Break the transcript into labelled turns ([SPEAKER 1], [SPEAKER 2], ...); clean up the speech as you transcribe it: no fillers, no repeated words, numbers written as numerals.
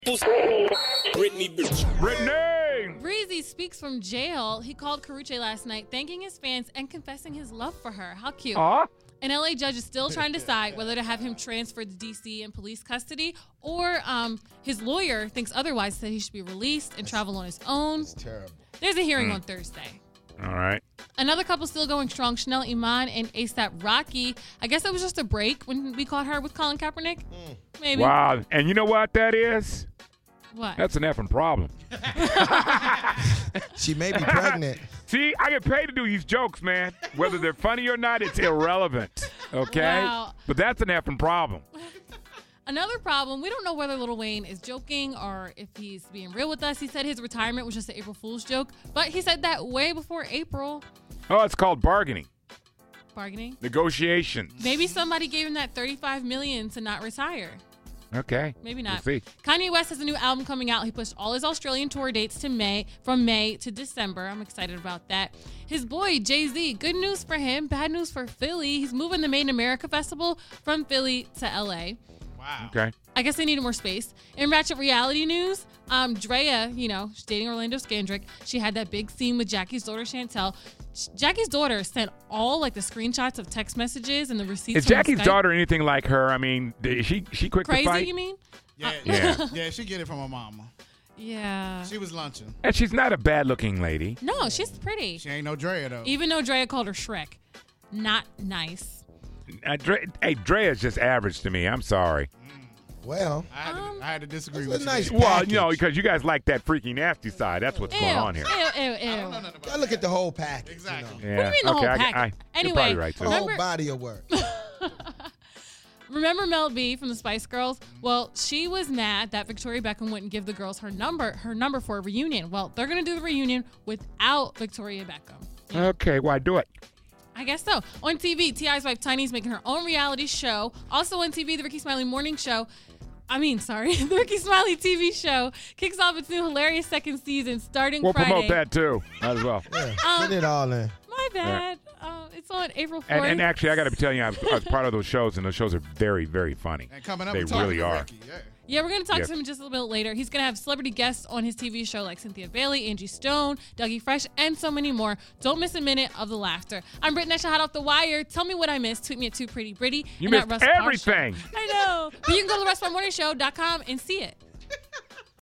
[SPEAKER 1] Brittany.
[SPEAKER 2] Breezy speaks from jail. He called Karrueche last night, thanking his fans and confessing his love for her. How cute.
[SPEAKER 1] Aw.
[SPEAKER 2] An LA judge is still trying to decide whether to have him transferred to D.C. in police custody, or his lawyer thinks otherwise, that he should be released and travel on his own.
[SPEAKER 3] It's terrible.
[SPEAKER 2] There's a hearing on Thursday.
[SPEAKER 1] All right.
[SPEAKER 2] Another couple still going strong, Chanel Iman and ASAP Rocky. I guess it was just a break when we caught her with Colin Kaepernick. Maybe.
[SPEAKER 1] Wow. And you know what that is?
[SPEAKER 2] What?
[SPEAKER 1] That's an effing problem.
[SPEAKER 3] She may be pregnant.
[SPEAKER 1] See, I get paid to do these jokes, man. Whether they're funny or not, it's irrelevant. Okay?
[SPEAKER 2] Wow.
[SPEAKER 1] But that's an effing problem.
[SPEAKER 2] Another problem, we don't know whether Lil Wayne is joking or if he's being real with us. He said his retirement was just an April Fool's joke, but he said that way before April.
[SPEAKER 1] Oh, it's called bargaining.
[SPEAKER 2] Bargaining?
[SPEAKER 1] Negotiations.
[SPEAKER 2] Maybe somebody gave him that $35 million to not retire.
[SPEAKER 1] Okay.
[SPEAKER 2] Maybe not.
[SPEAKER 1] We'll see.
[SPEAKER 2] Kanye West has a new album coming out. He pushed all his Australian tour dates to from May to December. I'm excited about that. His boy, Jay-Z, good news for him, bad news for Philly. He's moving the Made in America Festival from Philly to LA.
[SPEAKER 4] Wow.
[SPEAKER 1] Okay.
[SPEAKER 2] I guess they needed more space. In Ratchet reality news, Drea, she's dating Orlando Skandrick. She had that big scene with Jackie's daughter, Chantel. Jackie's daughter sent all the screenshots of text messages and the receipts.
[SPEAKER 1] Is Jackie's daughter anything like her? I mean, is she quick
[SPEAKER 2] crazy,
[SPEAKER 1] to fight?
[SPEAKER 2] you mean?
[SPEAKER 4] Yeah, she get it from her mama.
[SPEAKER 2] Yeah.
[SPEAKER 4] She was lunching.
[SPEAKER 1] And she's not a bad-looking lady.
[SPEAKER 2] No, she's pretty.
[SPEAKER 4] She ain't no Drea, though.
[SPEAKER 2] Even though Drea called her Shrek. Not nice.
[SPEAKER 1] Drea's just average to me. I'm sorry.
[SPEAKER 3] Well,
[SPEAKER 4] I had to disagree
[SPEAKER 3] that's
[SPEAKER 4] with
[SPEAKER 3] a
[SPEAKER 4] you.
[SPEAKER 3] nice
[SPEAKER 1] Well,
[SPEAKER 3] package.
[SPEAKER 1] because you guys like that freaky nasty side. That's what's going on here.
[SPEAKER 2] Ew.
[SPEAKER 3] Gotta look at the whole package.
[SPEAKER 4] Exactly.
[SPEAKER 1] Yeah.
[SPEAKER 2] What do you mean the whole package?
[SPEAKER 1] You're
[SPEAKER 2] Anyway,
[SPEAKER 1] probably right, too.
[SPEAKER 3] The whole
[SPEAKER 2] Remember-
[SPEAKER 3] body of work.
[SPEAKER 2] Remember Mel B from the Spice Girls? Well, she was mad that Victoria Beckham wouldn't give the girls her number for a reunion. Well, they're going to do the reunion without Victoria Beckham.
[SPEAKER 1] Okay, why do it?
[SPEAKER 2] I guess so. On TV, T.I.'s wife Tiny's making her own reality show. Also on TV, the Ricky Smiley Morning Show. The Ricky Smiley TV show kicks off its new hilarious second season starting
[SPEAKER 1] We'll
[SPEAKER 2] Friday.
[SPEAKER 1] promote that, too, as well.
[SPEAKER 3] Yeah, get it all in.
[SPEAKER 2] My bad. It's on April 4th.
[SPEAKER 1] And actually, I got to tell you, I was part of those shows, and those shows are very, very funny.
[SPEAKER 4] And coming up,
[SPEAKER 1] They
[SPEAKER 4] we're talking
[SPEAKER 1] really
[SPEAKER 4] to
[SPEAKER 1] are.
[SPEAKER 4] Ricky, yeah.
[SPEAKER 2] Yeah, we're going to talk
[SPEAKER 1] Yes.
[SPEAKER 2] to him just a little bit later. He's going to have celebrity guests on his TV show like Cynthia Bailey, Angie Stone, Dougie Fresh, and so many more. Don't miss a minute of the laughter. I'm Brittany Esha, hot off the wire. Tell me what I missed. Tweet me at 2PrettyBritty.
[SPEAKER 1] You
[SPEAKER 2] and at
[SPEAKER 1] missed
[SPEAKER 2] Russ Parr
[SPEAKER 1] everything.
[SPEAKER 2] Show. I know. But you can go to RussParrMorningShow.com and see it.